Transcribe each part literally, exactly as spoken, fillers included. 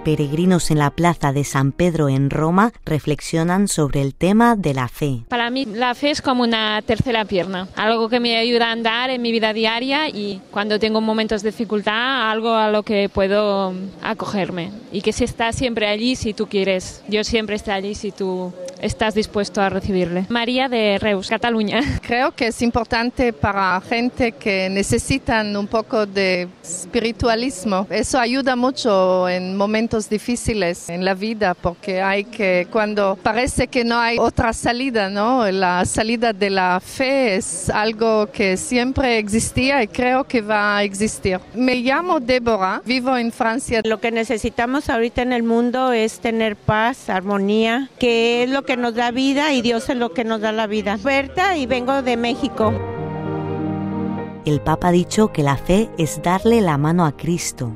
Peregrinos en la plaza de San Pedro en Roma reflexionan sobre el tema de la fe. Para mí la fe es como una tercera pierna, algo que me ayuda a andar en mi vida diaria y cuando tengo momentos de dificultad, algo a lo que puedo acogerme. Y que si está siempre allí si tú quieres, yo siempre estaré allí si tú estás dispuesto a recibirle. María de Reus, Cataluña. Creo que es importante para gente que necesitan un poco de espiritualismo. Eso ayuda mucho en momentos difíciles en la vida, porque hay que, cuando parece que no hay otra salida, ¿no? La salida de la fe es algo que siempre existía y creo que va a existir. Me llamo Débora, vivo en Francia. Lo que necesitamos ahorita en el mundo es tener paz, armonía, que es lo que nos da vida y Dios es lo que nos da la vida. Berta y vengo de México. El Papa ha dicho que la fe es darle la mano a Cristo.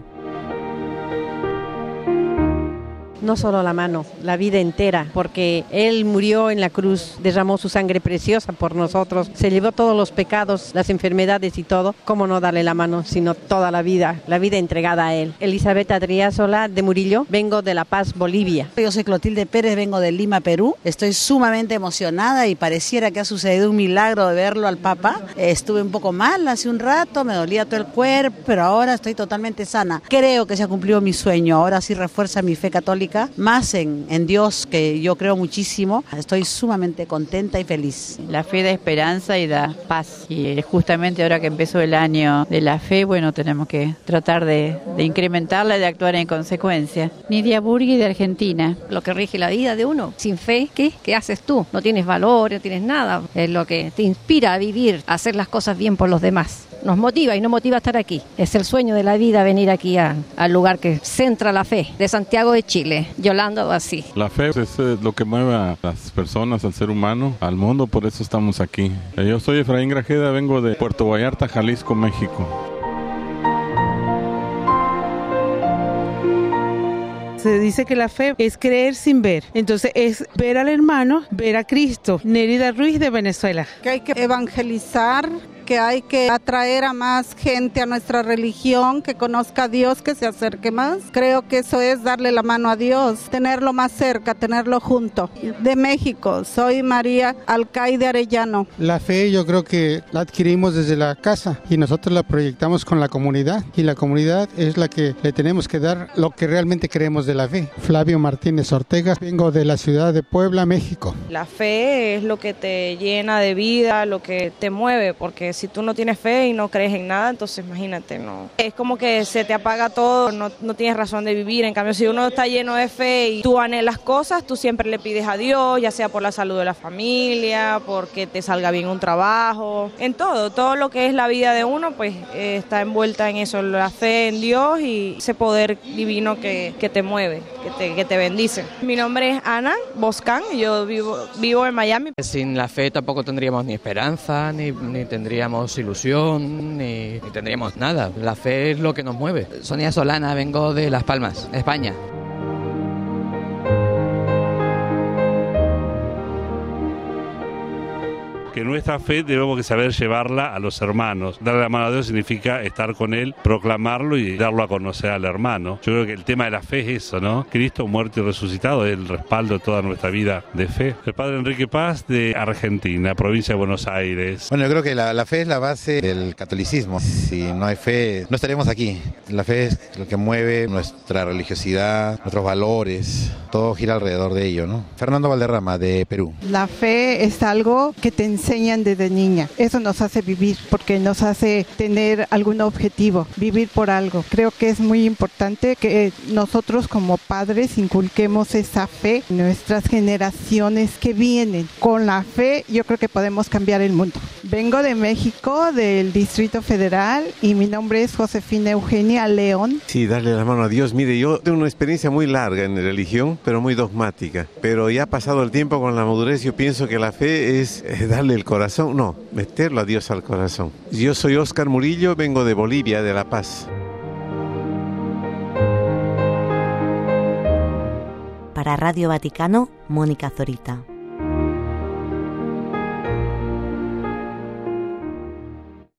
No solo la mano, la vida entera, porque Él murió en la cruz, derramó su sangre preciosa por nosotros, se llevó todos los pecados, las enfermedades y todo. ¿Cómo no darle la mano, sino toda la vida, la vida entregada a Él? Elizabeth Adriásola de Murillo, vengo de La Paz, Bolivia. Yo soy Clotilde Pérez, vengo de Lima, Perú. Estoy sumamente emocionada y pareciera que ha sucedido un milagro de verlo al Papa. Estuve un poco mal hace un rato, me dolía todo el cuerpo, pero ahora estoy totalmente sana. Creo que se ha cumplido mi sueño, ahora sí refuerza mi fe católica, más en, en Dios, que yo creo muchísimo. Estoy sumamente contenta y feliz. La fe da esperanza y da paz. Y justamente ahora que empezó el año de la fe, bueno, tenemos que tratar de, de incrementarla y de actuar en consecuencia. Nidia Burgui de Argentina. Lo que rige la vida de uno. Sin fe, ¿qué? ¿Qué haces tú? No tienes valor, no tienes nada. Es lo que te inspira a vivir, a hacer las cosas bien por los demás. Nos motiva y nos motiva a estar aquí. Es el sueño de la vida venir aquí a, al lugar que centra la fe, de Santiago de Chile, Yolanda Basí. La fe es lo que mueve a las personas, al ser humano, al mundo, por eso estamos aquí. Yo soy Efraín Grajeda, vengo de Puerto Vallarta, Jalisco, México. Se dice que la fe es creer sin ver. Entonces es ver al hermano, ver a Cristo. Nérida Ruiz de Venezuela. Que hay que evangelizar, que hay que atraer a más gente a nuestra religión, que conozca a Dios, que se acerque más. Creo que eso es darle la mano a Dios, tenerlo más cerca, tenerlo junto. De México, soy María Alcaide Arellano. La fe yo creo que la adquirimos desde la casa y nosotros la proyectamos con la comunidad, y la comunidad es la que le tenemos que dar lo que realmente creemos de la fe. Flavio Martínez Ortega, vengo de la ciudad de Puebla, México. La fe es lo que te llena de vida, lo que te mueve, porque si tú no tienes fe y no crees en nada, entonces imagínate, no. Es como que se te apaga todo, no, no tienes razón de vivir. En cambio, si uno está lleno de fe y tú anhelas cosas, tú siempre le pides a Dios, ya sea por la salud de la familia, porque te salga bien un trabajo, en todo, todo lo que es la vida de uno, pues eh, está envuelta en eso, la fe en Dios y ese poder divino que, que te mueve, que te, que te bendice. Mi nombre es Ana Boscan, yo vivo, vivo en Miami. Sin la fe tampoco tendríamos ni esperanza, ni, ni tendríamos ilusión, ni, ni tendríamos nada. La fe es lo que nos mueve. Sonia Solana, vengo de Las Palmas, España. Que nuestra fe debemos que saber llevarla a los hermanos. Darle la mano a Dios significa estar con Él, proclamarlo y darlo a conocer al hermano. Yo creo que el tema de la fe es eso, ¿no? Cristo muerto y resucitado es el respaldo de toda nuestra vida de fe. El padre Enrique Paz de Argentina, provincia de Buenos Aires. Bueno, yo creo que la, la fe es la base del catolicismo. Si no hay fe, no estaríamos aquí. La fe es lo que mueve nuestra religiosidad, nuestros valores. Todo gira alrededor de ello, ¿no? Fernando Valderrama de Perú. La fe es algo que te enseñan desde niña. Eso nos hace vivir, porque nos hace tener algún objetivo, vivir por algo. Creo que es muy importante que nosotros como padres inculquemos esa fe en nuestras generaciones que vienen. Con la fe yo creo que podemos cambiar el mundo. Vengo de México, del Distrito Federal, y mi nombre es Josefina Eugenia León. Sí, darle la mano a Dios. Mire, yo tengo una experiencia muy larga en religión, pero muy dogmática. Pero ya pasado el tiempo con la madurez, yo pienso que la fe es darle el corazón, no, meterlo a Dios al corazón. Yo soy Óscar Murillo, vengo de Bolivia, de La Paz. Para Radio Vaticano, Mónica Zorita.